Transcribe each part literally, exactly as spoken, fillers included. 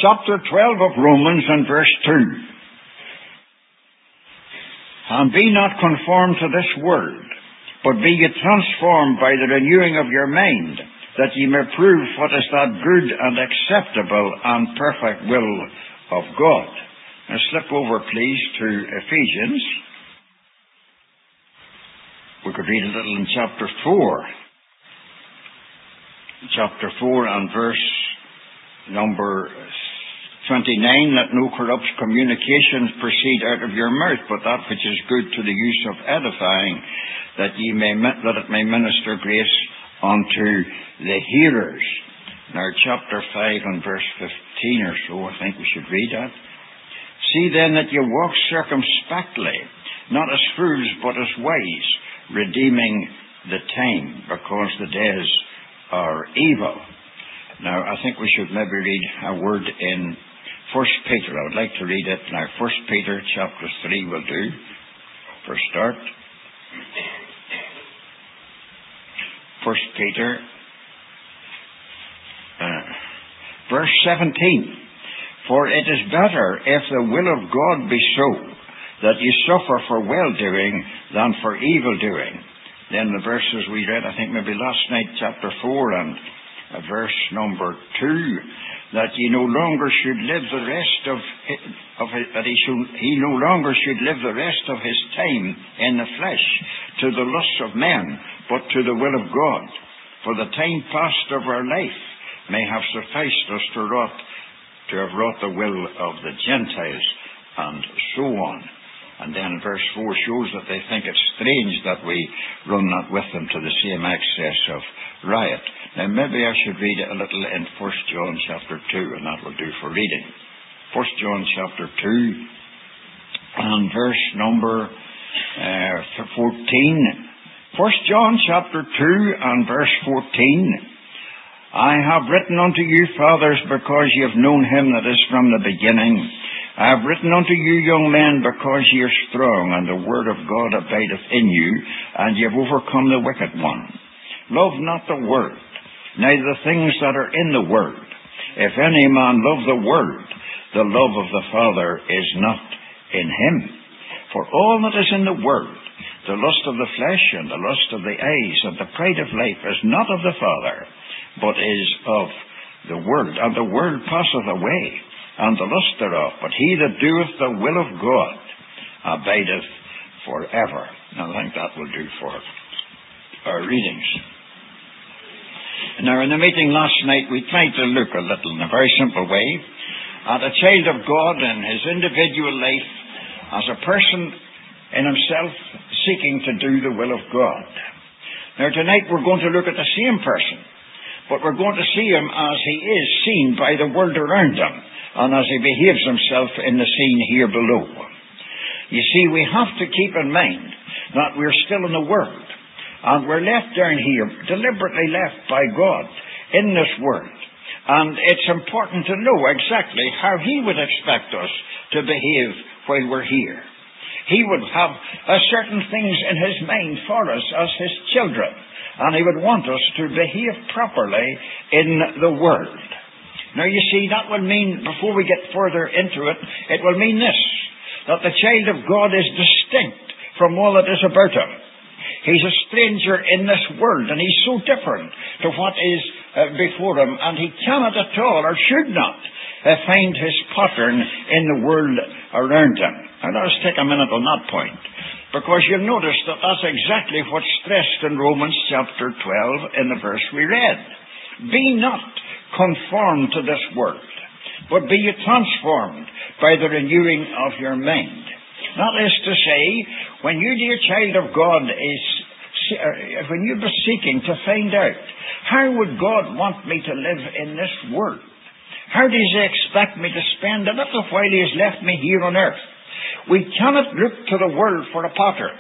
chapter twelve of Romans and verse two. And be not conformed to this world, but be ye transformed by the renewing of your mind, that ye may prove what is that good and acceptable and perfect will of God. Now slip over, please, to Ephesians. We could read a little in chapter four. Chapter four and verse number twenty-nine, that no corrupt communications proceed out of your mouth, but that which is good to the use of edifying, that ye may that it may minister grace unto the hearers. Now chapter five and verse fifteen or so, I think we should read that. See then that ye walk circumspectly, not as fools, but as wise, redeeming the time, because the days are evil. Now, I think we should maybe read a word in First Peter. I would like to read it now. First Peter chapter three will do for a start. First Peter, uh, verse seventeen. For it is better, if the will of God be so, that ye suffer for well-doing than for evil-doing. Then the verses we read, I think maybe last night, chapter four and uh, verse number two, that ye no longer should live the rest of, of his, that he, should, he no longer should live the rest of his time in the flesh to the lusts of men, but to the will of God. For the time past of our life may have sufficed us to wrought, to have wrought the will of the Gentiles, and so on. And then verse four shows that they think it strange that we run not with them to the same excess of riot. Now maybe I should read a little in First John chapter two, and that will do for reading. First John chapter two and verse number uh, fourteen. First John chapter two and verse fourteen. I have written unto you, fathers, because ye have known him that is from the beginning. I have written unto you, young men, because ye are strong, and the word of God abideth in you, and ye have overcome the wicked one. Love not the world, neither the things that are in the world. If any man love the world, the love of the Father is not in him. For all that is in the world, the lust of the flesh, and the lust of the eyes, and the pride of life, is not of the Father, but is of the world. And the world passeth away, and the lust thereof, but he that doeth the will of God abideth forever. Now I think that will do for our readings. Now in the meeting last night we tried to look a little in a very simple way at a child of God in his individual life as a person in himself seeking to do the will of God. Now tonight we're going to look at the same person, but we're going to see him as he is seen by the world around him, and as he behaves himself in the scene here below. You see, we have to keep in mind that we're still in the world, and we're left down here, deliberately left by God in this world. And it's important to know exactly how he would expect us to behave while we're here. He would have uh, certain things in his mind for us as his children, and he would want us to behave properly in the world. Now you see, that will mean, before we get further into it, it will mean this, that the child of God is distinct from all that is about him. He's a stranger in this world, and he's so different to what is uh, before him, and he cannot at all, or should not, uh, find his pattern in the world around him. Now let us take a minute on that point, because you'll notice that that's exactly what's stressed in Romans chapter twelve in the verse we read. Be not conformed to this world, but be ye transformed by the renewing of your mind. That is to say, when you, dear child of God, is uh, when you're seeking to find out, how would God want me to live in this world? How does he expect me to spend a little while he has left me here on earth? We cannot look to the world for a pattern.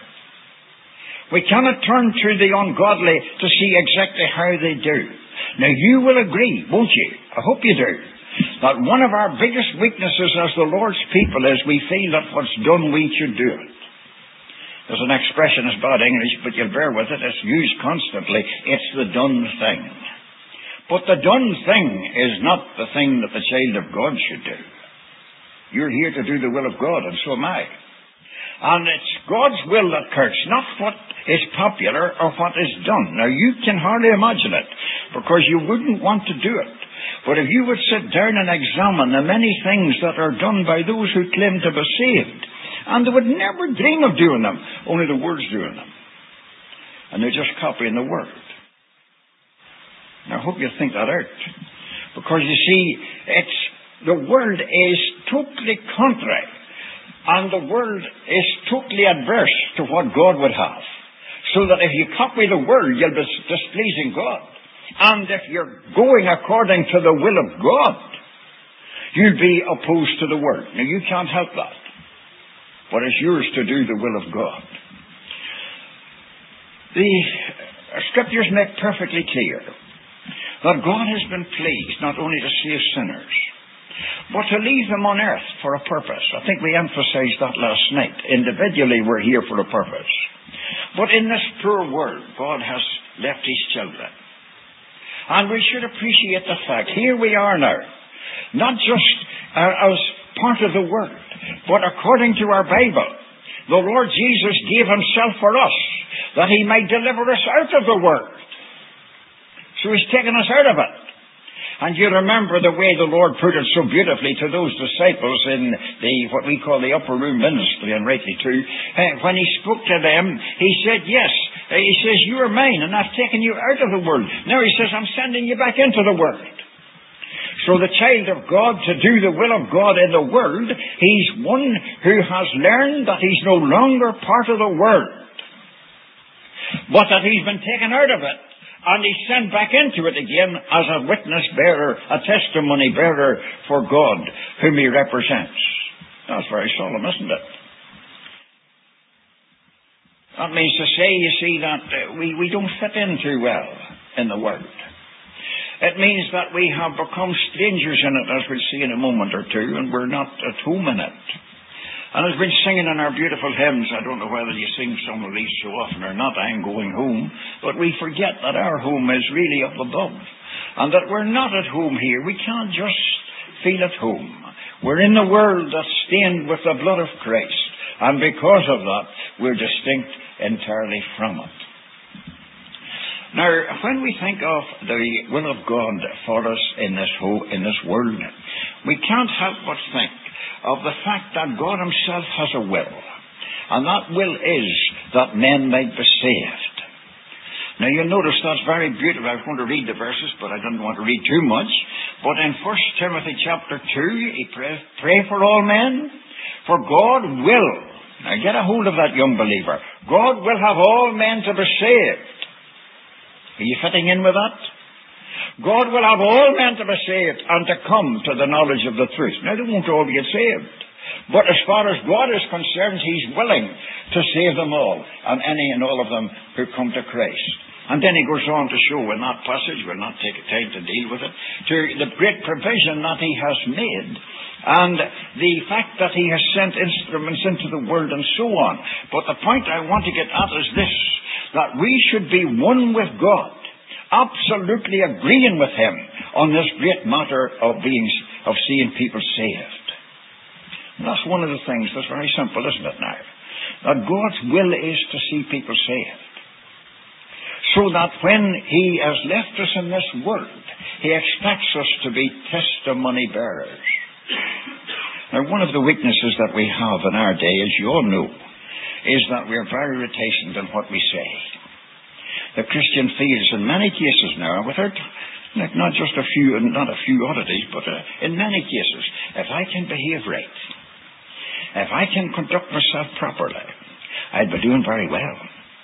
We cannot turn to the ungodly to see exactly how they do. Now you will agree, won't you? I hope you do. That one of our biggest weaknesses as the Lord's people is we feel that what's done we should do it. There's an expression, it's bad English, but you'll bear with it, it's used constantly. It's the done thing. But the done thing is not the thing that the child of God should do. You're here to do the will of God, and so am I. And it's God's will that counts, not what is popular or what is done. Now, you can hardly imagine it, because you wouldn't want to do it. But if you would sit down and examine the many things that are done by those who claim to be saved, and they would never dream of doing them, only the Word's doing them. And they're just copying the Word. Now, I hope you think that out. Because you see, it's the Word is totally contrary. And the Word is totally adverse to what God would have. So that if you copy the Word, you'll be displeasing God. And if you're going according to the will of God, you'll be opposed to the Word. Now, you can't help that. But it's yours to do the will of God. The Scriptures make perfectly clear that God has been pleased not only to save sinners, but to leave them on earth for a purpose. I think we emphasized that last night. Individually, we're here for a purpose. But in this poor world, God has left His children. And we should appreciate the fact, here we are now, not just uh, as part of the Word, but according to our Bible. The Lord Jesus gave Himself for us, that He might deliver us out of the world. So He's taken us out of it. And you remember the way the Lord put it so beautifully to those disciples in the what we call the upper room ministry, and rightly too. Uh, when He spoke to them, He said, yes, uh, He says, you are mine, and I've taken you out of the world. Now He says, I'm sending you back into the world. So the child of God, to do the will of God in the world, he's one who has learned that he's no longer part of the world, but that he's been taken out of it. And he's sent back into it again as a witness bearer, a testimony bearer for God, whom he represents. That's very solemn, isn't it? That means to say, you see, that uh, we, we don't fit in too well in the world. It means that we have become strangers in it, as we'll see in a moment or two, and we're not at home in it. And as we've been singing in our beautiful hymns, I don't know whether you sing some of these so often or not, I'm going home, but we forget that our home is really up above, and that we're not at home here. We can't just feel at home. We're in the world that's stained with the blood of Christ, and because of that, we're distinct entirely from it. Now, when we think of the will of God for us in this whole, in this world, we can't help but think of the fact that God Himself has a will, and that will is that men might be saved. Now, you'll notice that's very beautiful. I was going to read the verses, but I didn't want to read too much. But in First Timothy chapter two, he prays, pray for all men, for God will. Now, get a hold of that, young believer. God will have all men to be saved. Are you fitting in with that? God will have all men to be saved and to come to the knowledge of the truth. Now, they won't all get saved. But as far as God is concerned, He's willing to save them all, and any and all of them who come to Christ. And then he goes on to show in that passage, we'll not take time to deal with it, to the great provision that He has made, and the fact that He has sent instruments into the world and so on. But the point I want to get at is this, that we should be one with God, absolutely agreeing with Him on this great matter of being, of seeing people saved. And that's one of the things that's very simple, isn't it now? That God's will is to see people saved. So that when He has left us in this world, He expects us to be testimony bearers. Now, one of the weaknesses that we have in our day, as you all know, is that we are very reticent in what we say. The Christian feels in many cases now, without, like not just a few, not a few oddities, but uh, in many cases, if I can behave right, if I can conduct myself properly, I'd be doing very well.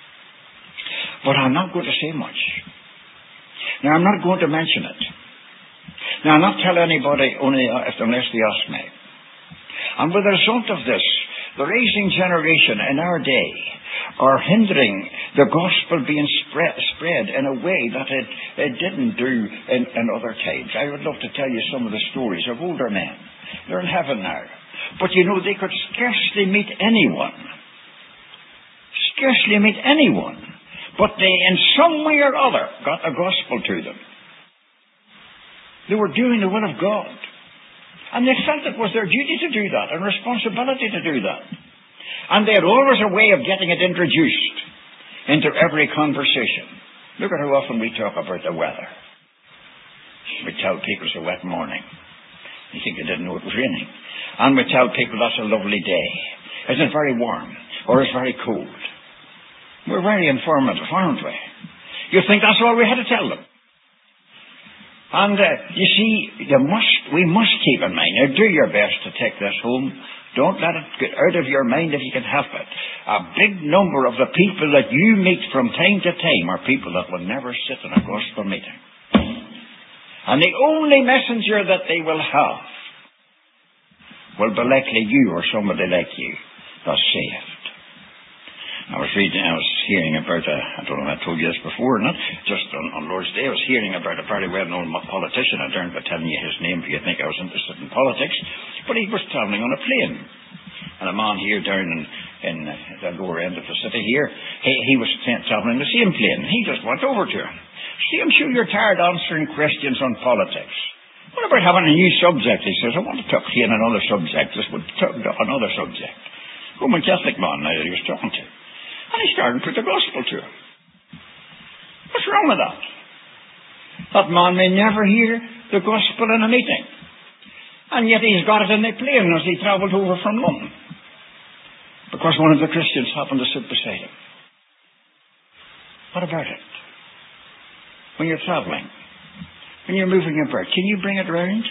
But I'm not going to say much. Now, I'm not going to mention it. Now, I'll not tell anybody only if, unless they ask me. And with the result of this, the rising generation in our day are hindering the gospel being spread, spread in a way that it, it didn't do in, in other times. I would love to tell you some of the stories of older men. They're in heaven now. But you know, they could scarcely meet anyone. Scarcely meet anyone. But they, in some way or other, got the gospel to them. They were doing the will of God. And they felt it was their duty to do that and responsibility to do that. And they had always a way of getting it introduced into every conversation. Look at how often we talk about the weather. We tell people it's a wet morning. You think they didn't know it was raining. And we tell people that's a lovely day. Isn't it very warm? Or it's very cold? We're very informative, aren't we? You think that's all we had to tell them. And uh, you see, you must, we must keep in mind, now do your best to take this home. Don't let it get out of your mind if you can help it. A big number of the people that you meet from time to time are people that will never sit in a gospel meeting. And the only messenger that they will have will be likely you or somebody like you that's saved. I was reading, I was hearing about, a, I don't know if I told you this before or not, just on, on Lord's Day, I was hearing about a very well-known politician. I don't by telling you his name if you think I was interested in politics, but he was travelling on a plane. And a man here down in, in the lower end of the city here, he, he was travelling the same plane. He just went over to him. See, I'm sure you're tired answering questions on politics. What about having a new subject? He says, I want to talk to you on another subject. This would talk about another subject. Roman Catholic man now that he was talking to. And he started to put the gospel to him. What's wrong with that? That man may never hear the gospel in a meeting. And yet he's got it in the plane as he travelled over from London. Because one of the Christians happened to sit beside him. What about it? When you're travelling, when you're moving about, can you bring it round?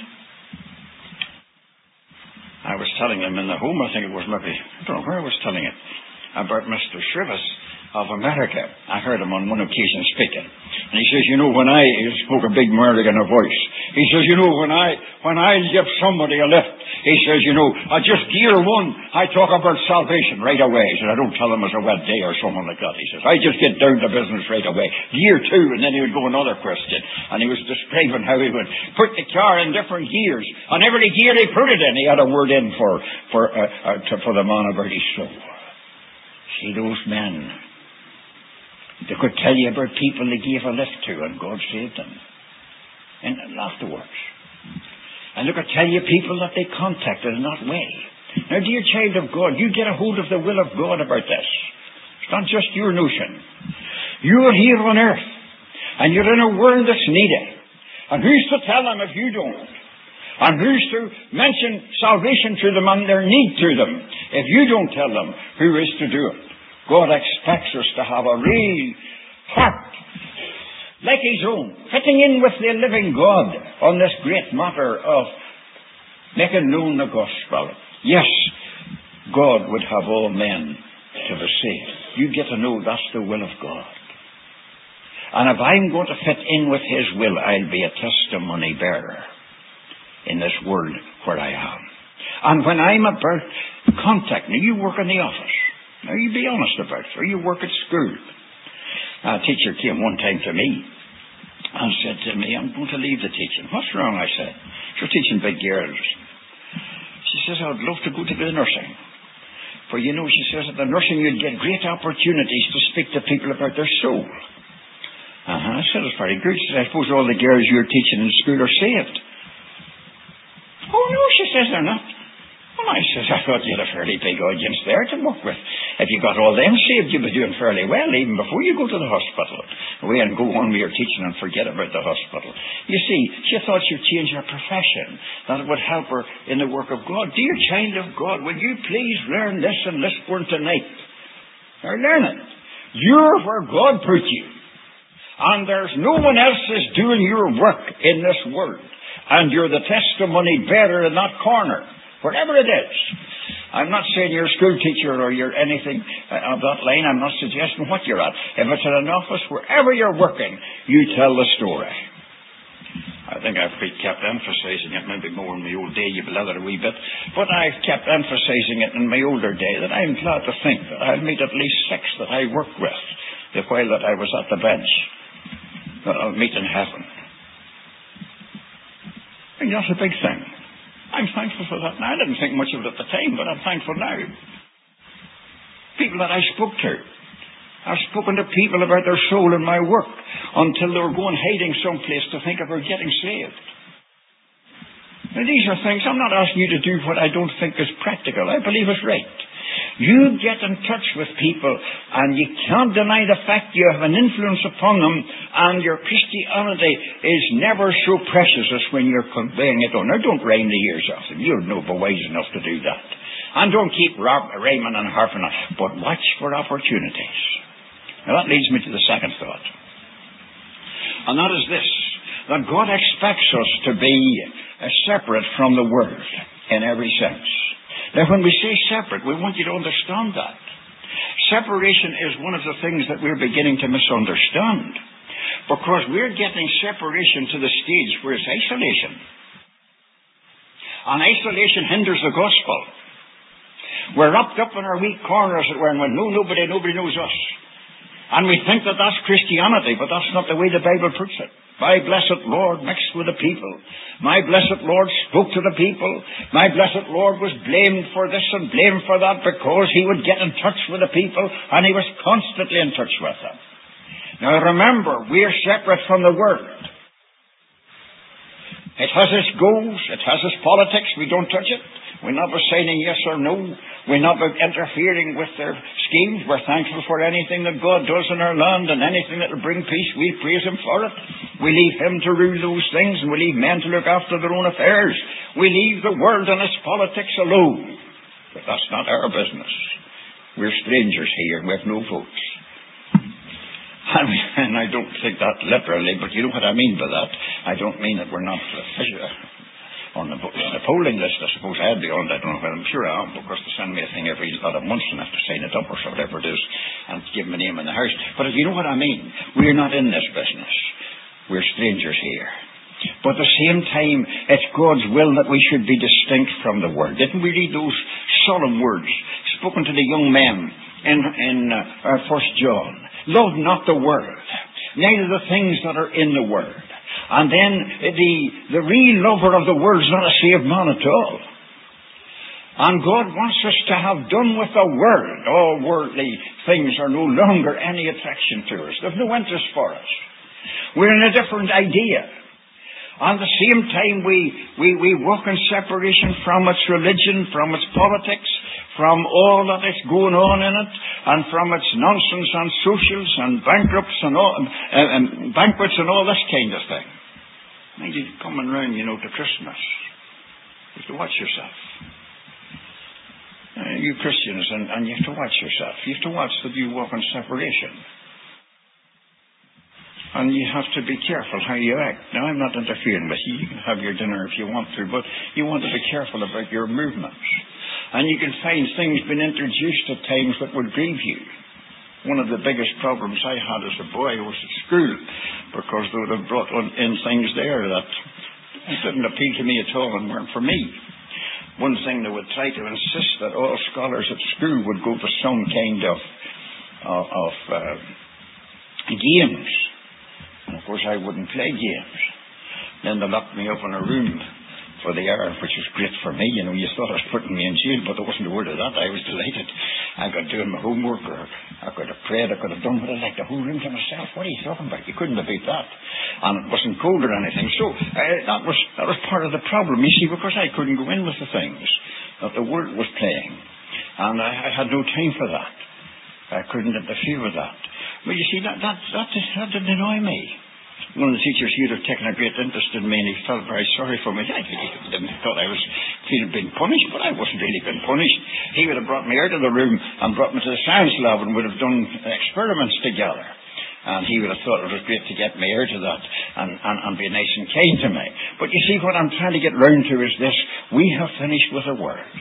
I was telling him in the home, I think it was maybe, I don't know where I was telling it, about Mister Shrivas of America. I heard him on one occasion speaking. And he says, you know, when I, he spoke a big American voice. He says, you know, when I, when I give somebody a lift, he says, you know, I just gear one, I talk about salvation right away. He said, I don't tell them it's a wet day or something like that. He says, I just get down to business right away. Gear two, and then he would go another question. And he was describing how he would put the car in different gears. And every gear he put it in, he had a word in for, for, uh, uh, to, for the man about his soul. See, those men, they could tell you about people they gave a lift to and God saved them. And afterwards. And they could tell you people that they contacted in that way. Now, dear child of God, you get a hold of the will of God about this. It's not just your notion. You're here on earth, and you're in a world that's needy. And who's to tell them if you don't? And who's to mention salvation to them and their need to them if you don't tell them who is to do it? God expects us to have a real heart like His own, fitting in with the living God on this great matter of making known the gospel. Yes, God would have all men to be saved. You get to know that's the will of God. And if I'm going to fit in with His will, I'll be a testimony bearer in this world where I am. And when I'm about contact, now you work in the office, now you be honest about it, or you work at school. A teacher came one time to me and said to me, I'm going to leave the teaching. What's wrong? I said. You're teaching big girls. She says, I'd love to go to the nursing. For you know, she says, at the nursing you'd get great opportunities to speak to people about their soul. Uh-huh. I said, it's very good. She said, I suppose all the girls you're teaching in school are saved. Oh, no, she says, they're not. Well, I says, I thought you had a fairly big audience there to work with. If you got all them saved, you'd be doing fairly well, even before you go to the hospital. Away and go on with your teaching and forget about the hospital. You see, she thought she'd change her profession, that it would help her in the work of God. Dear child of God, will you please learn this and this one tonight? Or learn it. You're where God put you. And there's no one else is doing your work in this world. And you're the testimony bearer in that corner, wherever it is. I'm not saying you're a school teacher or you're anything of that line. I'm not suggesting what you're at. If it's in an office, wherever you're working, you tell the story. I think I've kept emphasizing it, maybe more in my old day, you blather a wee bit, but I've kept emphasizing it in my older day, that I'm glad to think that I'll meet at least six that I worked with the while that I was at the bench, that I'll meet in heaven. And that's a big thing. I'm thankful for that now. I didn't think much of it at the time, but I'm thankful now. People that I spoke to. I've spoken to people about their soul in my work until they were going hiding someplace to think about getting saved. Now, these are things, I'm not asking you to do what I don't think is practical. I believe is right. You get in touch with people, and you can't deny the fact you have an influence upon them, and your Christianity is never so precious as when you're conveying it on. Now, don't rain the ears off them. You're no wise enough to do that. And don't keep raiming and harping on, but watch for opportunities. Now, that leads me to the second thought. And that is this, that God expects us to be separate from the world in every sense. Now, when we say separate, we want you to understand that. Separation is one of the things that we're beginning to misunderstand, because we're getting separation to the stage where it's isolation. And isolation hinders the gospel. We're wrapped up in our weak corners, as it were, and we know nobody, nobody knows us. And we think that that's Christianity, but that's not the way the Bible puts it. My blessed Lord mixed with the people. My blessed Lord spoke to the people. My blessed Lord was blamed for this and blamed for that because he would get in touch with the people, and he was constantly in touch with them. Now remember, we are separate from the world. It has its goals, it has its politics, we don't touch it. We're not saying yes or no. We're not interfering with their schemes. We're thankful for anything that God does in our land, and anything that will bring peace, we praise him for it. We leave him to rule those things, and we leave men to look after their own affairs. We leave the world and its politics alone. But that's not our business. We're strangers here, and we have no votes. And, we, and I don't take that literally, but you know what I mean by that. I don't mean that we're not on the, on the polling list. I suppose I'd be on that. I don't know, but I'm sure I am, because they send me a thing every lot of months and I have to sign it up or so, whatever it is, and give my name in the house. But if you know what I mean, we're not in this business. We're strangers here. But at the same time, it's God's will that we should be distinct from the world. Didn't we read those solemn words spoken to the young men in, in uh, First John? Love not the world, neither the things that are in the world. And then the, the real lover of the world is not a saved man at all. And God wants us to have done with the world. All worldly things are no longer any attraction to us. There's no interest for us. We're in a different idea. At the same time, we, we, we walk in separation from its religion, from its politics, from all that is going on in it, and from its nonsense and socials and bankrupts and all, uh, and banquets and all this kind of thing. Mind you, coming round, you know, to Christmas, you have to watch yourself. Uh, you Christians, and, and you have to watch yourself. You have to watch that you walk in separation. And you have to be careful how you act. Now, I'm not interfering with you. You can have your dinner if you want to, but you want to be careful about your movements. And you can find things being introduced at times that would grieve you. One of the biggest problems I had as a boy was at school, because they would have brought in things there that didn't appeal to me at all and weren't for me. One thing, they would try to insist that all scholars at school would go to some kind of, of, of uh, games. And of course I wouldn't play games. Then they locked me up in a room for the hour, which was great for me. You know, you thought I was putting me in jail, but there wasn't a word of that. I was delighted. I got doing my homework, or I could have prayed, I could have done what I liked, the whole room to myself. What are you talking about? You couldn't have beat that. And it wasn't cold or anything. So uh, that was that was part of the problem, you see, because I couldn't go in with the things that the world was playing. And I, I had no time for that. I couldn't interfere with that. But you see, that, that, that, that didn't annoy me. One of the teachers here had taken a great interest in me, and he felt very sorry for me. I didn't thought I was feeling being punished, but I wasn't really being punished. He would have brought me out of the room and brought me to the science lab and would have done experiments together. And he would have thought it was great to get me out of that and, and, and be nice and kind to me. But you see, what I'm trying to get round to is this. We have finished with the world.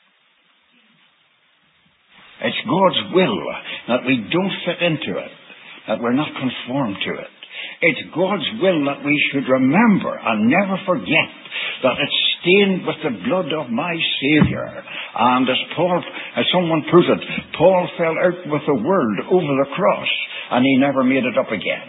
It's God's will that we don't fit into it, that we're not conformed to it. It's God's will that we should remember and never forget that it's stained with the blood of my Saviour. And as Paul, as someone put it, Paul fell out with the world over the cross, and he never made it up again.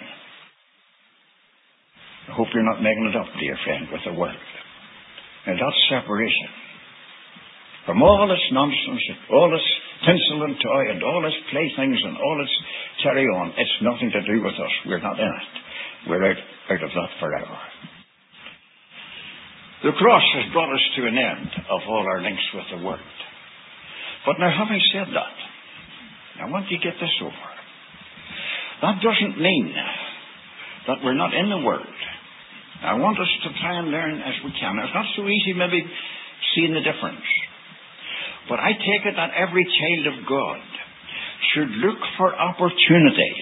I hope you're not making it up, dear friend, with the world. Now that's separation. From all this nonsense, all this tinsel and toy, and all this playthings, and all this carry on, it's nothing to do with us. We're not in it. We're out, out of that forever. The cross has brought us to an end of all our links with the world. But now, having said that, I want you to get this over. That doesn't mean that we're not in the world. I want us to try and learn as we can. It's not so easy maybe seeing the difference. But I take it that every child of God should look for opportunities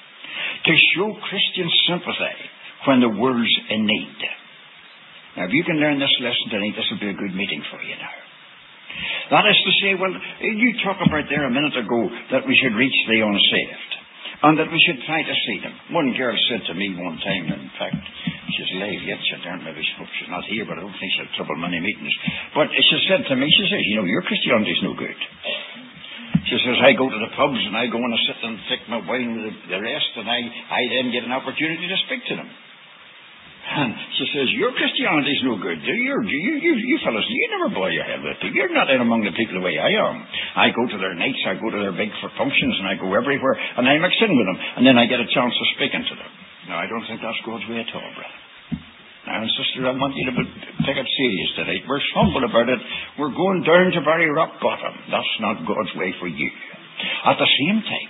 to show Christian sympathy when the world's in need. Now, if you can learn this lesson tonight, this will be a good meeting for you now. That is to say, well, you talk about there a minute ago that we should reach the unsaved and that we should try to see them. One girl said to me one time, in fact, she's alive yet, she don't maybe she's not here, but I don't think she'll trouble many meetings. But she said to me, she says, you know, your Christianity's no good. She says, I go to the pubs and I go and I sit and take my wine with the rest, and I, I then get an opportunity to speak to them. And she says, your Christianity's no good. You, you, you, you fellas, you never boil your head with it. You're not in among the people the way I am. I go to their nights, I go to their big functions, and I go everywhere, and I mix in with them, and then I get a chance of speaking to them. Now, I don't think that's God's way at all, brother. Now, sister, I want you to take it serious tonight. We're humble about it. We're going down to very rock bottom. That's not God's way for you. At the same time,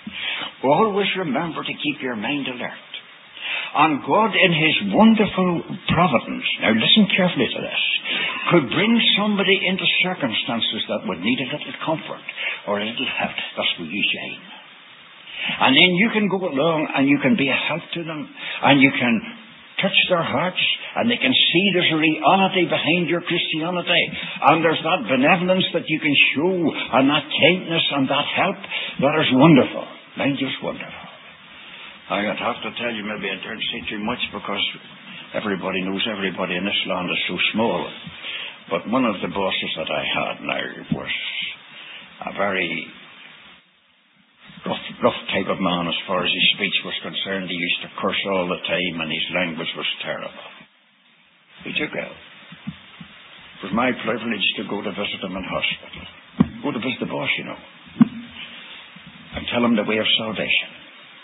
always remember to keep your mind alert. And God, in His wonderful providence, now listen carefully to this, could bring somebody into circumstances that would need a little comfort or a little help. That's where you shine. And then you can go along and you can be a help to them, and you can touch their hearts, and they can see there's a reality behind your Christianity, and there's that benevolence that you can show, and that kindness and that help. That is wonderful. Mind just wonderful. I'd have to tell you, maybe I don't say too much because everybody knows everybody in this land is so small. But one of the bosses that I had now was a very rough, rough type of man as far as his speech was concerned. He used to curse all the time and his language was terrible. He took ill. It was my privilege to go to visit him in hospital. Go to visit the boss, you know, and tell him the way of salvation.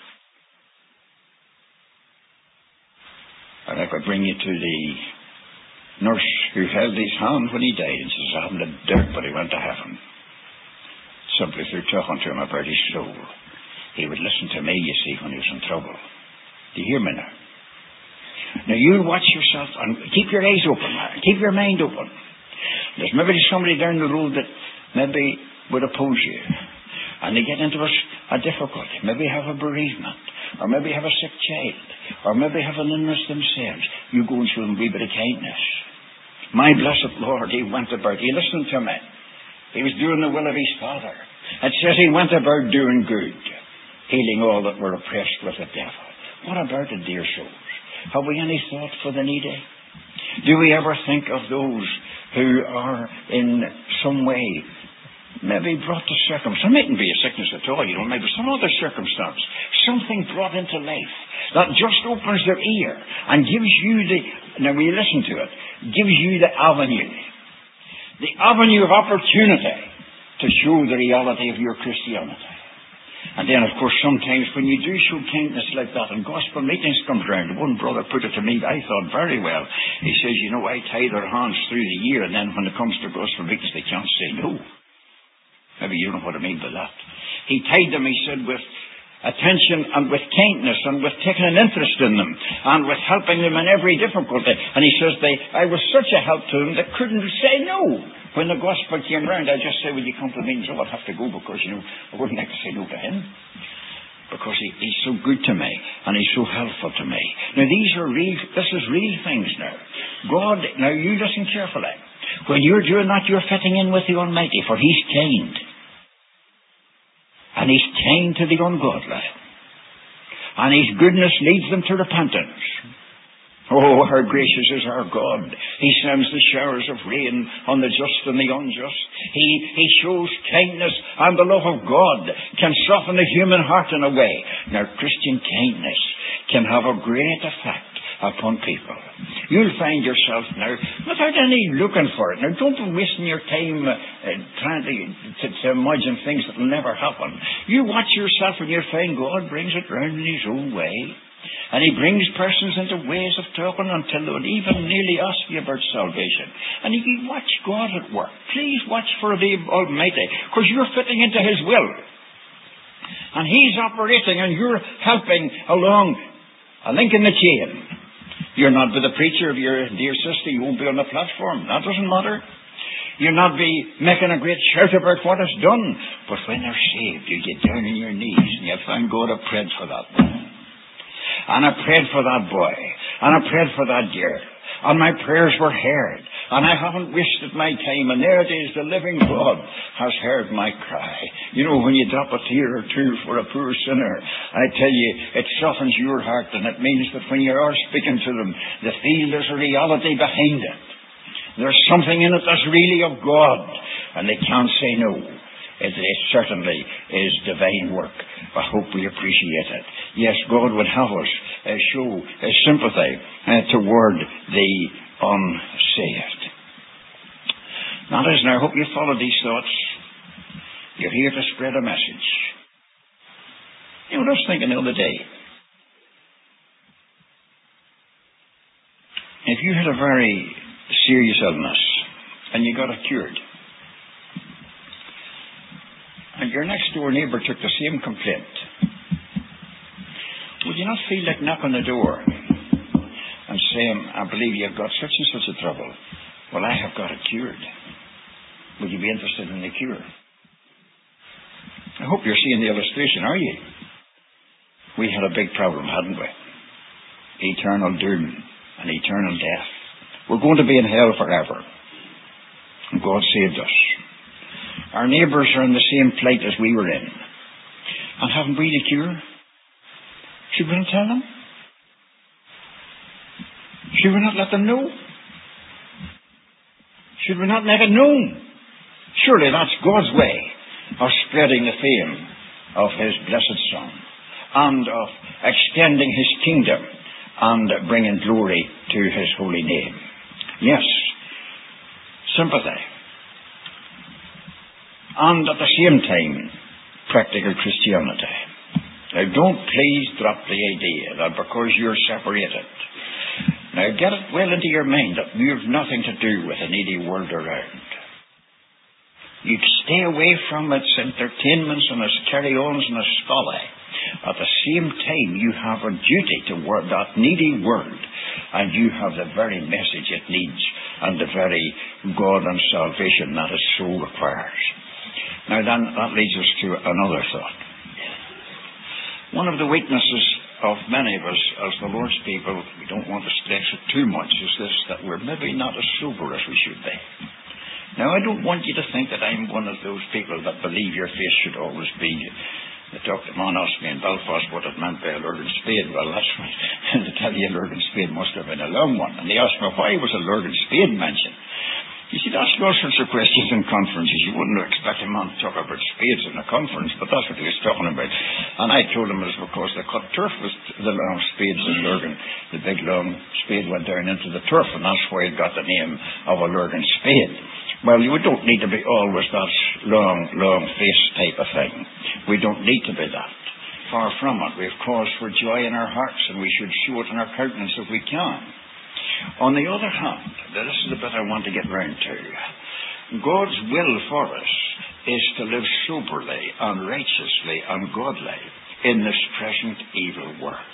And I could bring you to the nurse who held his hand when he died and says, I haven't a doubt, but he went to heaven. Simply through talking to him about his soul. He would listen to me, you see, when he was in trouble. Do you hear me now? Now you watch yourself and keep your eyes open, keep your mind open. There's maybe somebody down the road that maybe would oppose you. And they get into a, a difficulty. Maybe have a bereavement. Or maybe have a sick child. Or maybe have an illness themselves. You go and show them a wee bit of kindness. My blessed Lord, He went about. He listened to me. He was doing the will of His Father. It says He went about doing good, healing all that were oppressed with the devil. What about it, dear souls? Have we any thought for the needy? Do we ever think of those who are in some way maybe brought to circumstance? It mightn't be a sickness at all, you know, maybe some other circumstance. Something brought into life that just opens their ear and gives you the, now when you listen to it, gives you the avenue. The avenue of opportunity to show the reality of your Christianity. And then, of course, sometimes when you do show kindness like that and gospel meetings comes round, one brother put it to me, I thought very well. He says, you know, I tie their hands through the year, and then when it comes to gospel meetings, they can't say no. Maybe you know what I mean by that. He tied them, he said, with attention and with kindness and with taking an interest in them and with helping them in every difficulty. And he says, they, I was such a help to them that couldn't say no. When the gospel came round, I just say, will you come to me? So I'd have to go because, you know, I wouldn't like to say no to him. Because he, he's so good to me and he's so helpful to me. Now these are real, this is real things now. God, now you listen carefully. When you're doing that, you're fitting in with the Almighty, for He's kind. And He's kind to the ungodly. And His goodness leads them to repentance. Oh, how gracious is our God. He sends the showers of rain on the just and the unjust. He, he shows kindness, and the love of God can soften the human heart in a way. Now, Christian kindness can have a great effect upon people. You'll find yourself now, without any looking for it. Now, don't be wasting your time uh, trying to, to, to imagine things that will never happen. You watch yourself and you'll find God brings it round in His own way. And he brings persons into ways of talking until they would even nearly ask you about salvation. And if you watch God at work, please watch for the Almighty, because you're fitting into his will. And he's operating and you're helping along a link in the chain. You're not with the preacher of your dear sister. You won't be on the platform. That doesn't matter. You'll not be making a great shout about what is done. But when they're saved, you get down on your knees and you find God, I prayed for that man. And I prayed for that boy. And I prayed for that girl. And my prayers were heard. And I haven't wasted my time. And there it is, the living God has heard my cry. You know, when you drop a tear or two for a poor sinner, I tell you, it softens your heart. And it means that when you are speaking to them, they feel there's a reality behind it. There's something in it that's really of God. And they can't say no. It, it certainly is divine work. I hope we appreciate it. Yes, God would have us uh, show uh, sympathy uh, toward the unsaved. Now listen, I hope you follow these thoughts. You're here to spread a message. You know, I was thinking the other day, if you had a very serious illness and you got it cured, and your next door neighbour took the same complaint, would you not feel like knocking the door and saying, I believe you've got such and such a trouble. Well, I have got it cured. Would you be interested in the cure? I hope you're seeing the illustration, are you? We had a big problem, hadn't we? Eternal doom and eternal death. We're going to be in hell forever. And God saved us. Our neighbours are in the same plight as we were in. And haven't we the cure? Should we not tell them? Should we not let them know? Should we not make it known? Surely that's God's way of spreading the fame of his blessed Son and of extending his kingdom and bringing glory to his holy name. Yes, sympathy. And at the same time, practical Christianity. Now, don't please drop the idea that because you're separated. Now, get it well into your mind that you've nothing to do with a needy world around. You stay away from its entertainments and its carry-ons and its folly. At the same time, you have a duty toward that needy world, and you have the very message it needs and the very God and salvation that it so requires. Now then, that leads us to another thought. One of the weaknesses of many of us as the Lord's people, we don't want to stress it too much, is this, that we're maybe not as sober as we should be. Now, I don't want you to think that I'm one of those people that believe your face should always be. They talked to man asked me in Belfast what it meant by a Lurgan spade. Well, that's what, to tell you, a Lurgan spade must have been a long one. And they asked me, why was a Lurgan spade mentioned? You see, that's all sorts of questions in conferences. You wouldn't expect a man to talk about spades in a conference, but that's what he was talking about. And I told him it was because they cut turf with the long spades in Lurgan. The big long spade went down into the turf, and that's why it got the name of a Lurgan spade. Well, you don't need to be always that long, long face type of thing. We don't need to be that. Far from it. We have cause for joy in our hearts, and we should show it in our countenance if we can. On the other hand, this is the bit I want to get round to. God's will for us is to live soberly and righteously and godly in this present evil world.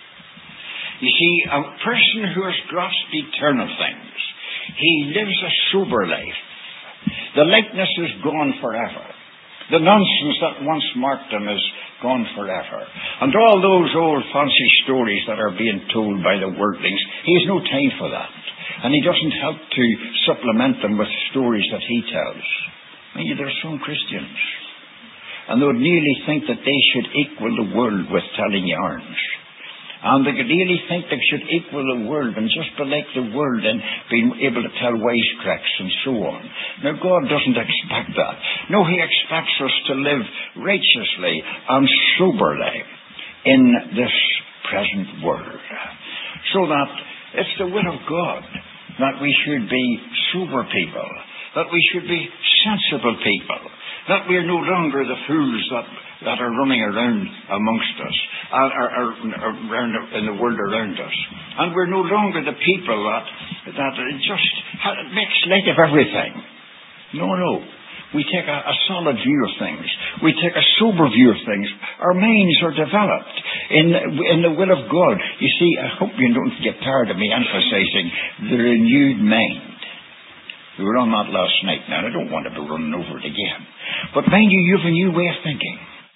You see, a person who has grasped eternal things, he lives a sober life. The likeness is gone forever. The nonsense that once marked him is gone forever. And all those old fancy stories that are being told by the worldlings, he has no time for that. And he doesn't help to supplement them with stories that he tells. I mean, there are some Christians, and they would nearly think that they should equal the world with telling yarns. And they could really think they should equal the world and just be like the world and being able to tell wisecracks and so on. Now, God doesn't expect that. No, he expects us to live righteously and soberly in this present world. So that it's the will of God that we should be sober people, that we should be sensible people, that we are no longer the fools that, that are running around amongst us, uh, are, are around in the world around us. And we're no longer the people that, that just makes light of everything. No, no. We take a, a solid view of things. We take a sober view of things. Our minds are developed in, in the will of God. You see, I hope you don't get tired of me emphasizing the renewed mind. We were on that last night now. I don't want to be running over it again. But mind you, you have a new way of thinking.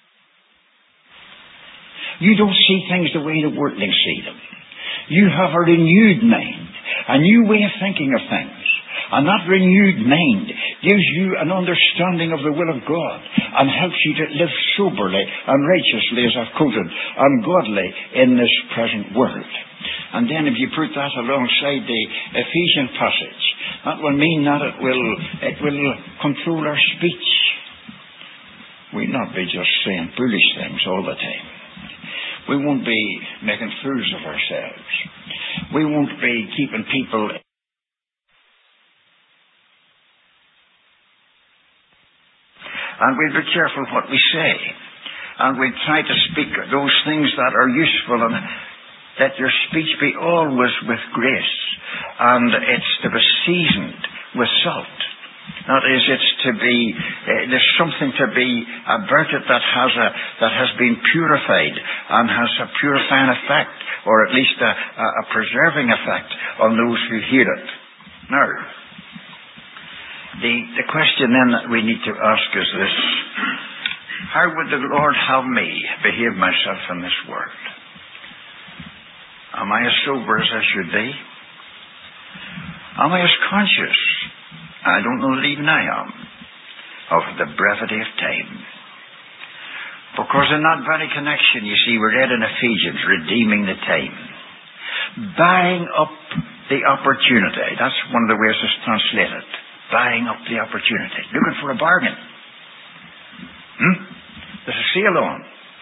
You don't see things the way the worldlings see them. You have a renewed mind, a new way of thinking of things. And that renewed mind gives you an understanding of the will of God and helps you to live soberly and righteously, as I've quoted, and godly in this present world. And then if you put that alongside the Ephesian passage, that will mean that it will, it will control our speech. We'll not be just saying foolish things all the time. We won't be making fools of ourselves. We won't be keeping people... And we'll be careful what we say. And we'll try to speak those things that are useful, and let your speech be always with grace. And it's to be seasoned with salt. That is, it's to be, uh, there's something to be about it that has a, that has been purified and has a purifying effect, or at least a, a preserving effect on those who hear it. Now, The, the question then that we need to ask is this: how would the Lord have me behave myself in this world? Am I as sober as I should be? Am I as conscious? I don't know that even I am, of the brevity of time. Because in that very connection, you see, we read in Ephesians, redeeming the time. Buying up the opportunity. That's one of the ways it's translated. Buying up the opportunity. Looking for a bargain. Hmm? There's a sale on.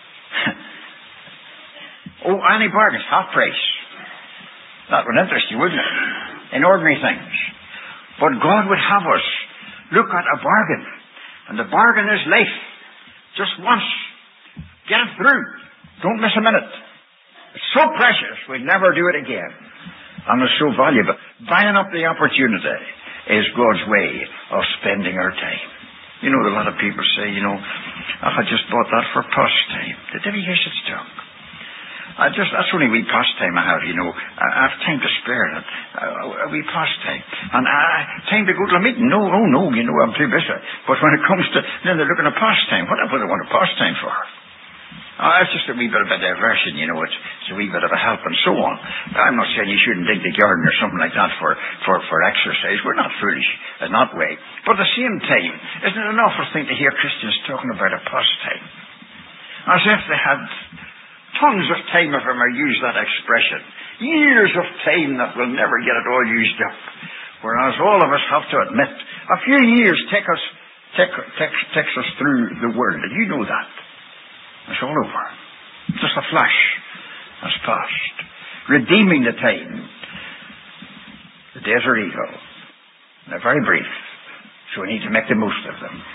Oh, any bargains, half price. That would interest you, wouldn't it? In ordinary things. But God would have us look at a bargain. And the bargain is life. Just once. Get it through. Don't miss a minute. It's so precious, we'll never do it again. And it's so valuable. Buying up the opportunity is God's way of spending our time. You know, a lot of people say, you know, oh, I just bought that for pastime. Did you ever hear such talk? I just, that's only a wee pastime I have, you know. I, I have time to spare. A, a wee pastime. And I time to go to a meeting. No, oh no, you know, I'm too busy. But when it comes to, then they're looking at pastime. What do they want a pastime for? Oh, it's just a wee bit of a diversion, you know. It's, it's a wee bit of a help and so on. I'm not saying you shouldn't dig the garden or something like that for, for, for exercise. We're not foolish in that way. But at the same time, isn't it an awful thing to hear Christians talking about a pastime? As if they had tons of time if I may use that expression. Years of time that will never get it all used up. Whereas all of us have to admit, a few years take us, take, take, takes us through the world. And you know that. It's all over. Just a flash has passed. Redeeming the time. The days are evil. They're very brief. So we need to make the most of them.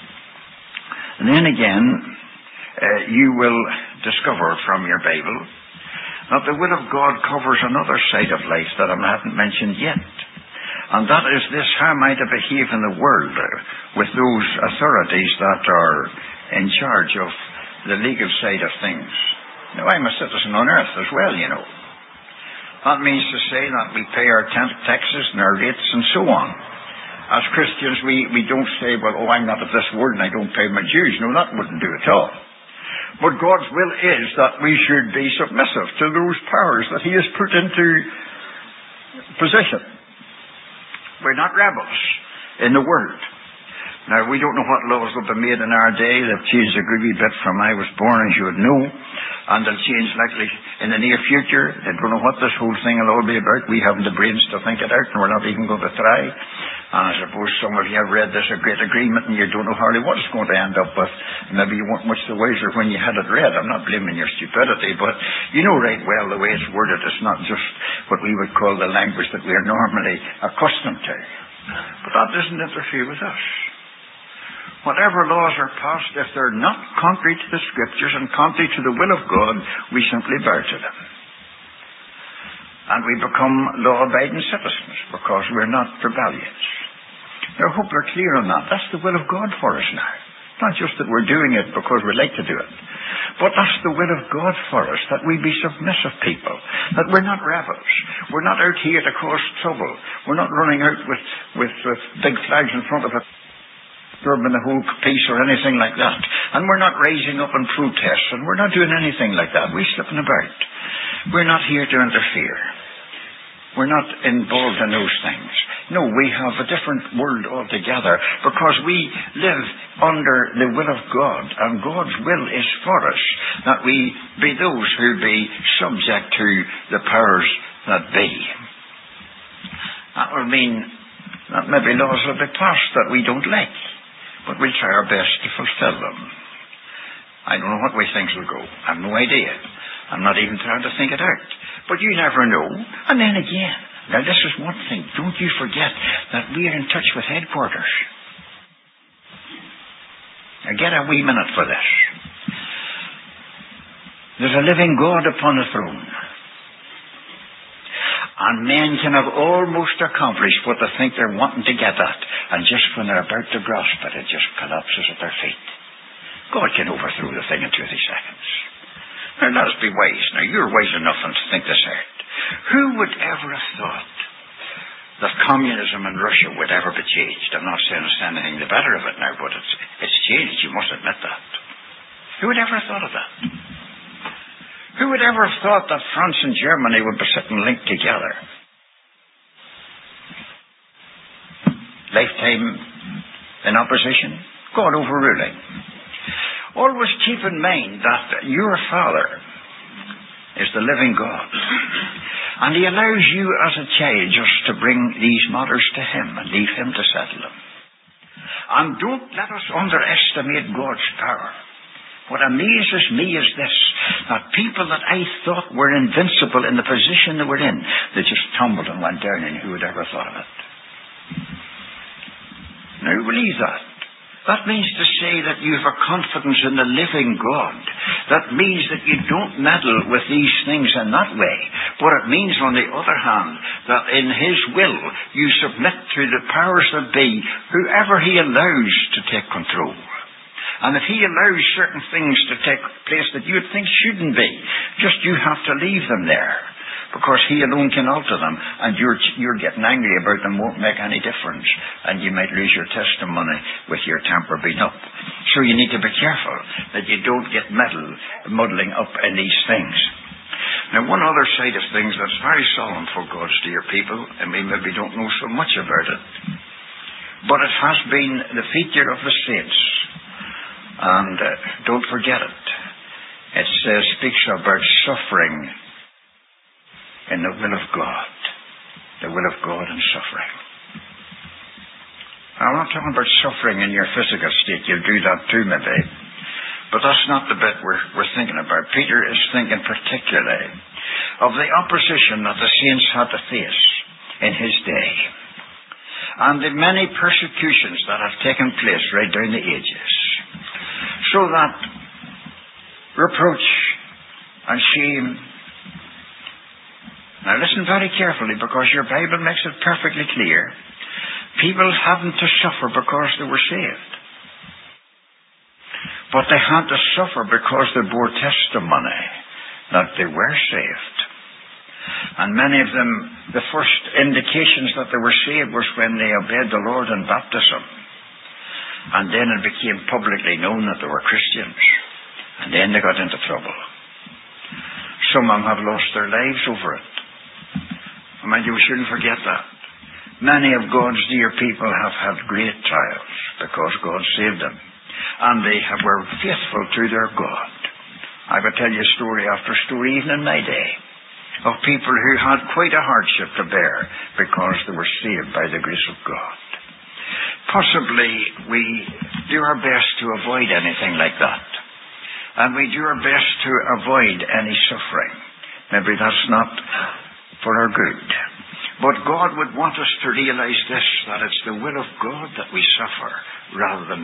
And then again, uh, you will discover from your Bible that the will of God covers another side of life that I haven't mentioned yet. And that is this: how am I to behave in the world with those authorities that are in charge of the legal side of things? Now, I'm a citizen on earth as well, you know. That means to say that we pay our taxes and our rates and so on. As Christians, we, we don't say, well, oh, I'm not of this world and I don't pay my dues. No, that wouldn't do at all. But God's will is that we should be submissive to those powers that He has put into position. We're not rebels in the world. Now, we don't know what laws will be made in our day. They've changed a good wee bit from I was born, as you would know. And they'll change likely in the near future. They don't know what this whole thing will all be about. We haven't the brains to think it out, and we're not even going to try. And I suppose some of you have read this, a great agreement, and you don't know hardly what it's going to end up with. Maybe you weren't much the wiser when you had it read. I'm not blaming your stupidity, but you know right well the way it's worded. It's not just what we would call the language that we are normally accustomed to. But that doesn't interfere with us. Whatever laws are passed, if they're not contrary to the Scriptures and contrary to the will of God, we simply bow to them. And we become law-abiding citizens because we're not rebellious. Now, I hope we're clear on that. That's the will of God for us now. Not just that we're doing it because we like to do it, but that's the will of God for us, that we be submissive people, that we're not rebels. We're not out here to cause trouble. We're not running out with, with, with big flags in front of it, disturbing the whole peace or anything like that. And we're not raising up in protests, and we're not doing anything like that. We're slipping about. We're not here to interfere. We're not involved in those things. No, we have a different world altogether because we live under the will of God, and God's will is for us that we be those who be subject to the powers that be. That will mean that maybe laws will be passed that we don't like, but we'll try our best to fulfill them. I don't know what way things will go. I have no idea. I'm not even trying to think it out. But you never know. And then again, now this is one thing. Don't you forget that we are in touch with headquarters. Now get a wee minute for this. There's a living God upon the throne. And men can have almost accomplished what they think they're wanting to get at. And just when they're about to grasp it, it just collapses at their feet. God can overthrow the thing in twenty seconds. Now let us be wise. Now you're wise enough to think this out. Who would ever have thought that communism in Russia would ever be changed? I'm not saying it's anything the better of it now, but it's, it's changed. You must admit that. Who would ever have thought of that? Who would ever have thought that France and Germany would be sitting linked together? Lifetime in opposition, God overruling. Always keep in mind that your Father is the living God. And He allows you as a child just to bring these matters to Him and leave Him to settle them. And don't let us underestimate God's power. What amazes me is this, that people that I thought were invincible in the position they were in, they just tumbled and went down, and who would ever thought of it? Now believe that. That means to say that you have a confidence in the living God. That means that you don't meddle with these things in that way. But it means, on the other hand, that in His will you submit to the powers that be, whoever He allows to take control. And if He allows certain things to take place that you would think shouldn't be, just you have to leave them there. Because He alone can alter them, and you're, you're getting angry about them won't make any difference. And you might lose your testimony with your temper being up. So you need to be careful that you don't get muddled, muddling up in these things. Now, one other side of things that's very solemn for God's dear people, and we maybe don't know so much about it, but it has been the feature of the saints. And uh, don't forget it. It says, speaks about suffering in the will of God. The will of God and suffering. I'm not talking about suffering in your physical state. You'll do that too, maybe. But that's not the bit we're, we're thinking about. Peter is thinking particularly of the opposition that the saints had to face in his day, and the many persecutions that have taken place right down the ages, so that reproach and shame. Now listen very carefully, because your Bible makes it perfectly clear. People hadn't to suffer because they were saved, but they had to suffer because they bore testimony that they were saved. And many of them, the first indications that they were saved was when they obeyed the Lord in baptism. And then it became publicly known that they were Christians. And then they got into trouble. Some of them have lost their lives over it. I mean, you shouldn't forget that. Many of God's dear people have had great trials because God saved them. And they have, were faithful to their God. I could tell you story after story, even in my day, of people who had quite a hardship to bear because they were saved by the grace of God. Possibly we do our best to avoid anything like that. And we do our best to avoid any suffering. Maybe that's not for our good. But God would want us to realize this, that it's the will of God that we suffer rather than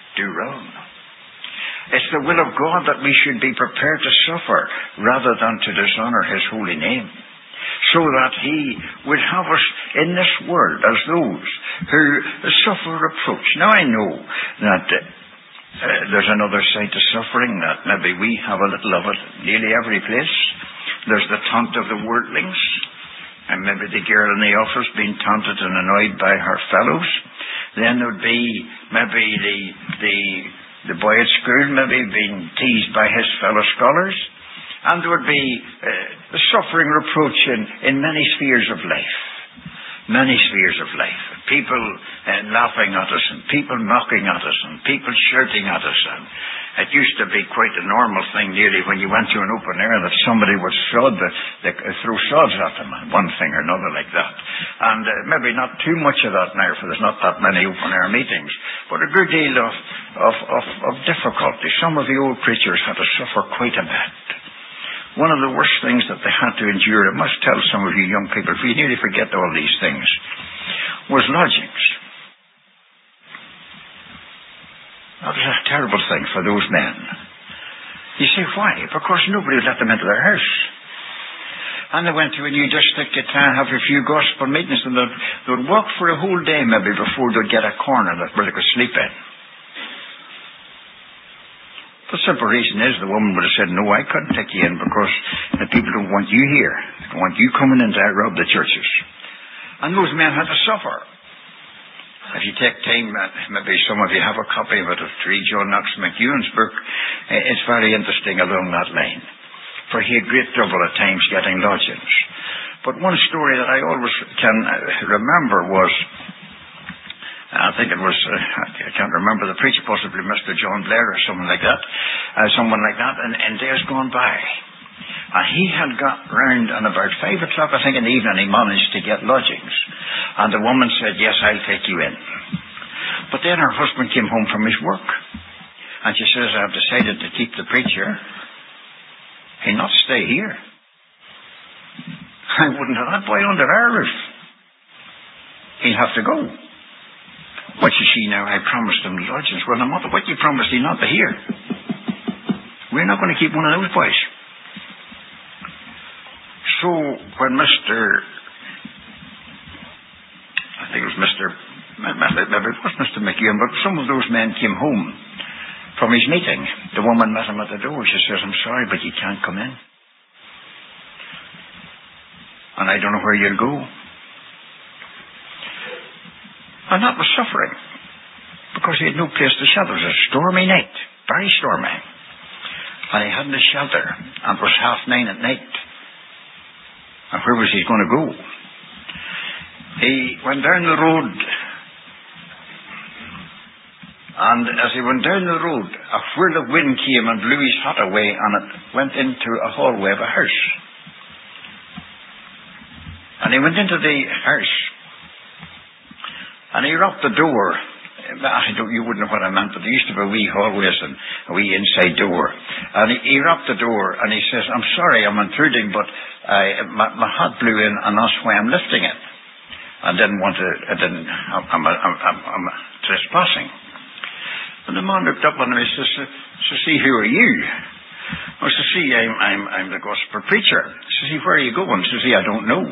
do wrong. It's the will of God that we should be prepared to suffer rather than to dishonor his holy name, so that he would have us in this world as those who suffer reproach. Now I know that uh, uh, there's another side to suffering, that maybe we have a little of it nearly every place. There's the taunt of the worldlings, and maybe the girl in the office being taunted and annoyed by her fellows. Then there would be maybe the the the boy at school maybe being teased by his fellow scholars. And there would be uh, suffering reproach in, in many spheres of life. Many spheres of life. People uh, laughing at us, and people mocking at us, and people shouting at us. And it used to be quite a normal thing nearly when you went to an open air that somebody would sod the, the, uh, throw sods at them, one thing or another like that. And uh, maybe not too much of that now, for there's not that many open air meetings. But a good deal of, of, of, of difficulty. Some of the old preachers had to suffer quite a bit. One of the worst things that they had to endure, I must tell some of you young people, for you nearly forget all these things, was lodgings. That was a terrible thing for those men. You say, why? Because nobody would let them into their house. And they went to a new district to try and have a few gospel meetings, and they'd, they'd walk for a whole day maybe before they'd get a corner that where they could sleep in. The simple reason is the woman would have said, no, I couldn't take you in because the people don't want you here. They don't want you coming in to rob the churches. And those men had to suffer. If you take time, maybe some of you have a copy of it, of read John Knox McEwen's book. It's very interesting along that line. For he had great trouble at times getting lodgings. But one story that I always can remember was, I think it was, uh, I can't remember the preacher, possibly Mister John Blair or someone like that, uh, someone like that, and, and days gone by. And he had got round, and about five o'clock, I think, in the evening, he managed to get lodgings. And the woman said, yes, I'll take you in. But then her husband came home from his work. And she says, I've decided to keep the preacher. He'll not stay here. I wouldn't have that boy under our roof. He'll have to go. But you see now, I promised him lodgings. Well, no matter what you promised, he'll not be here. We're not going to keep one of those boys. So, when Mister I think it was Mister Maybe it was Mister McEwen, but some of those men came home from his meeting. The woman met him at the door. She says, I'm sorry, but you can't come in. And I don't know where you'll go. And that was suffering, because he had no place to shelter. It was a stormy night, very stormy. And he hadn't a shelter, and it was half nine at night. And where was he going to go? He went down the road, and as he went down the road, a whirl of wind came and blew his hat away, and it went into a hallway of a house. And he went into the house, and he rapped the door. I don't, you wouldn't know what I meant, but there used to be a wee hallways and a wee inside door. And he, he rapped the door, and he says, I'm sorry, I'm intruding, but I, my, my hat blew in, and that's why I'm lifting it. I didn't want to, I didn't, I'm, I'm, I'm, I'm, I'm trespassing. And the man looked up on him, and he says, so see, who are you? I says, see, I'm, I'm, I'm the gospel preacher. He says, see, where are you going? He says, see, I don't know.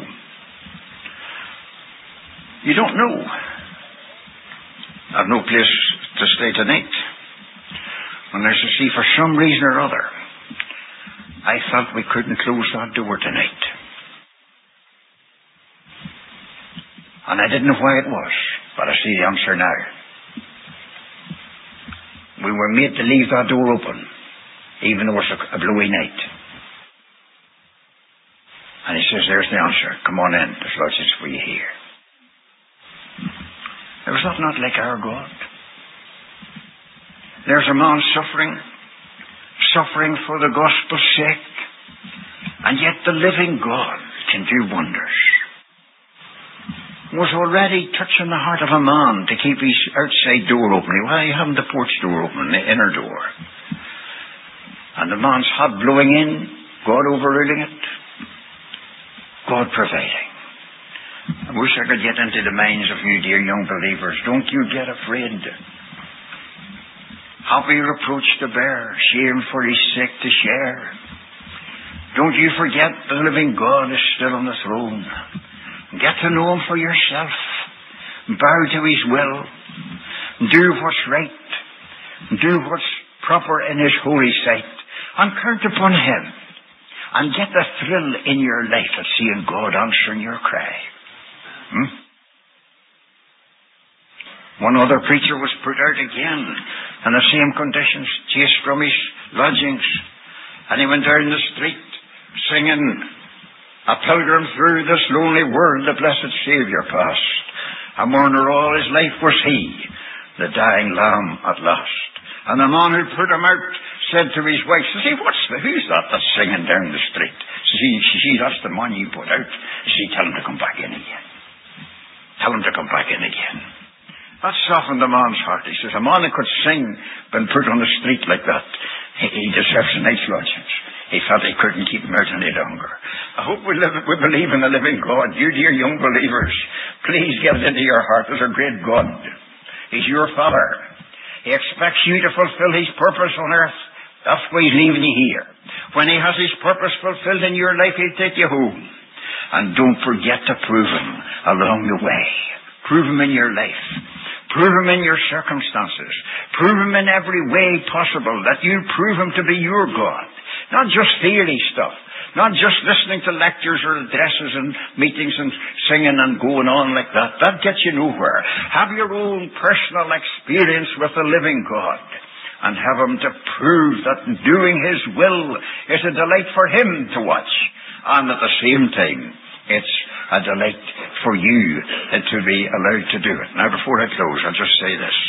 You don't know. I've no place to stay tonight. And I said, see, for some reason or other, I felt we couldn't close that door tonight. And I didn't know why it was, but I see the answer now. We were made to leave that door open, even though it was a, a blowy night. And he says, there's the answer. Come on in. There's lodgings for you here. Was that not like our God? There's a man suffering, suffering for the gospel's sake, and yet the living God can do wonders. Was already touching the heart of a man to keep his outside door open. Well, you haven't the porch door open, the inner door. And the man's hat blowing in, God overruling it, God providing. I wish I could get into the minds of you, dear young believers. Don't you get afraid. Happy reproach to bear, shame for his sake to share. Don't you forget the living God is still on the throne. Get to know him for yourself. Bow to his will. Do what's right. Do what's proper in his holy sight. And count upon him. And get the thrill in your life of seeing God answering your cry. Hmm? One other preacher was put out again in the same conditions, chased from his lodgings. And he went down the street singing, "A pilgrim through this lonely world, the blessed Saviour passed. A mourner all his life was he, the dying lamb at last." And the man who put him out said to his wife, says he, What's the, who's that that's singing down the street? Says he, she, that's the man you put out. She, tell him to come back in again. Tell him to come back in again. That softened the man's heart. He says, a man who could sing been put on the street like that, he, he deserves a night's lodgings. He felt he couldn't keep him out any longer. I hope we, live, we believe in the living God. You dear young believers, please get it into your heart. There's a great God. He's your Father. He expects you to fulfill his purpose on earth. That's why he's leaving you here. When he has his purpose fulfilled in your life, he'll take you home. And don't forget to prove him along the way. Prove him in your life. Prove him in your circumstances. Prove him in every way possible that you prove him to be your God. Not just theory stuff. Not just listening to lectures or addresses and meetings and singing and going on like that. That gets you nowhere. Have your own personal experience with the living God. And have him to prove that doing his will is a delight for him to watch. And at the same time, it's a delight for you to be allowed to do it. Now, before I close, I'll just say this.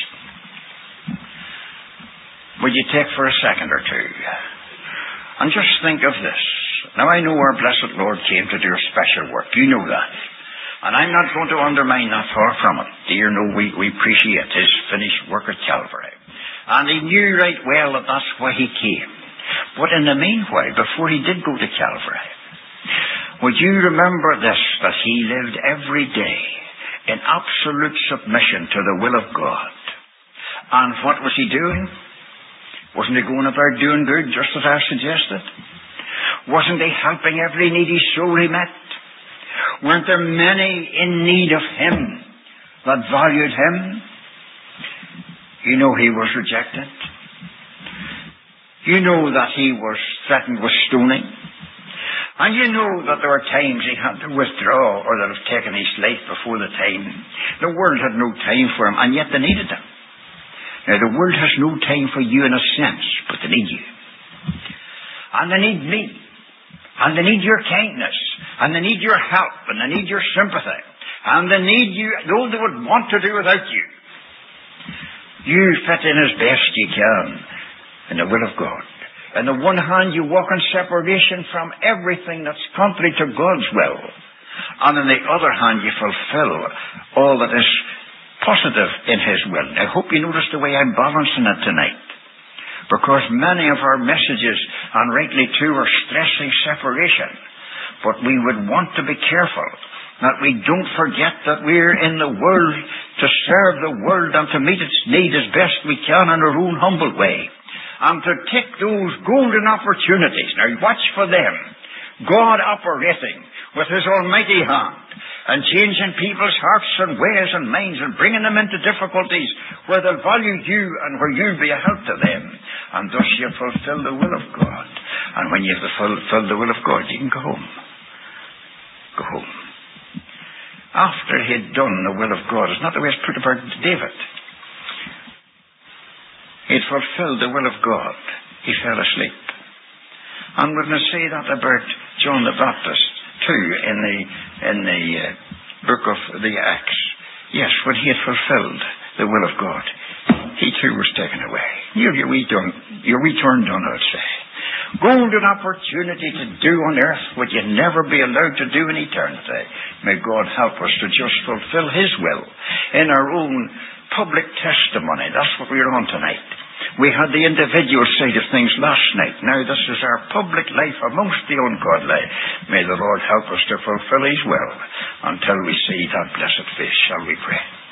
Would you take for a second or two and just think of this? Now, I know our blessed Lord came to do a special work. You know that. And I'm not going to undermine that, far from it. Do you know we, we appreciate his finished work at Calvary. And he knew right well that that's why he came. But in the meanwhile, before he did go to Calvary, would you remember this, that he lived every day in absolute submission to the will of God? And what was he doing? Wasn't he going about doing good, just as I suggested? Wasn't he helping every needy soul he met? Weren't there many in need of him that valued him? You know he was rejected. You know that he was threatened with stoning. And you know that there were times he had to withdraw or that have taken his life before the time. The world had no time for him, and yet they needed him. Now, the world has no time for you in a sense, but they need you. And they need me. And they need your kindness. And they need your help. And they need your sympathy. And they need you, though they would want to do without you. You fit in as best you can in the will of God. On the one hand, you walk in separation from everything that's contrary to God's will. And on the other hand, you fulfill all that is positive in his will. I hope you notice the way I'm balancing it tonight. Because many of our messages, and rightly too, are stressing separation. But we would want to be careful that we don't forget that we're in the world to serve the world and to meet its need as best we can in our own humble way. And to take those golden opportunities. Now watch for them. God operating with his almighty hand and changing people's hearts and ways and minds and bringing them into difficulties where they'll value you and where you'll be a help to them. And thus you'll fulfill the will of God. And when you've fulfilled the will of God, you can go home. Go home. After he had done the will of God, it's not the way it's put about David. He had fulfilled the will of God. He fell asleep. And we're going to say that about John the Baptist too in the in the uh, book of the Acts. Yes, when he had fulfilled the will of God, he too was taken away. Your, your wee done, your wee turn done, I'd say. Golden opportunity to do on earth what you'd never be allowed to do in eternity. May God help us to just fulfill his will in our own public testimony. That's what we're on tonight. We had the individual side of things last night. Now this is our public life amongst the ungodly. May the Lord help us to fulfill his will until we see that blessed face. Shall we pray?